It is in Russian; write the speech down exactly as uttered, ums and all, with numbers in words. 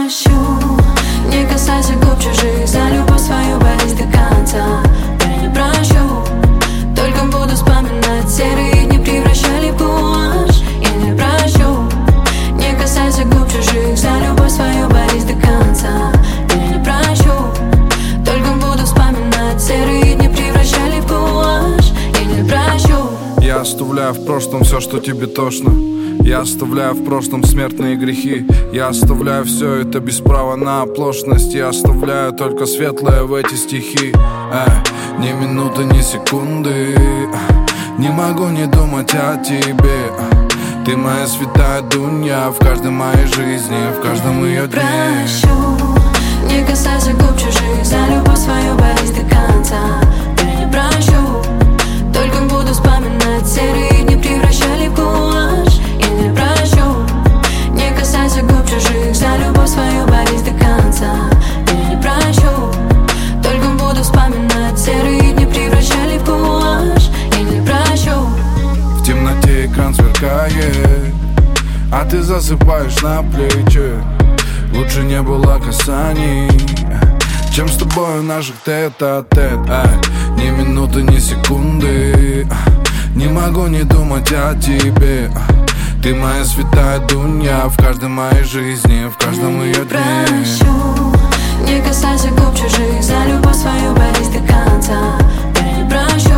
прощу. Не касайся губ чужих, за любовь свою борись до конца. Я не прощу, только буду вспоминать серые дни, превращали в гуашь. Я не прощу, не касайся губ чужих, за любовь свою борись до конца. Я не прощу, только буду вспоминать серые дни, превращали в гуашь. Я не прощу. Я оставляю в прошлом все, что тебе тошно. Я оставляю в прошлом смертные грехи. Я оставляю все это без права на оплошность. Я оставляю только светлое в эти стихи. э, Ни минуты, ни секунды э, не могу не думать о тебе. э, Ты моя святая Дунья в каждой моей жизни, в каждом ее дне. Прощу, не касайся губ чужих, за любовь свою борись до конца. Я не прощу, только буду вспоминать серые дни, превращали в гуашь. Я не прощу, не касайся губ чужих, за любовь свою борись до конца. Я не прощу, только буду вспоминать серые дни, превращали в гуашь. Я не прощу. В темноте экран сверкает, а ты засыпаешь на плечи. Лучше не было касаний, чем с тобой наших тет-а-тет. Ни минуты, ни секунды не могу не думать о тебе. Ты моя святая Дунья в каждой моей жизни, в каждом ее дне. Прощу, не касайся губ чужих, за любовь свою борись до конца. Я не прощу,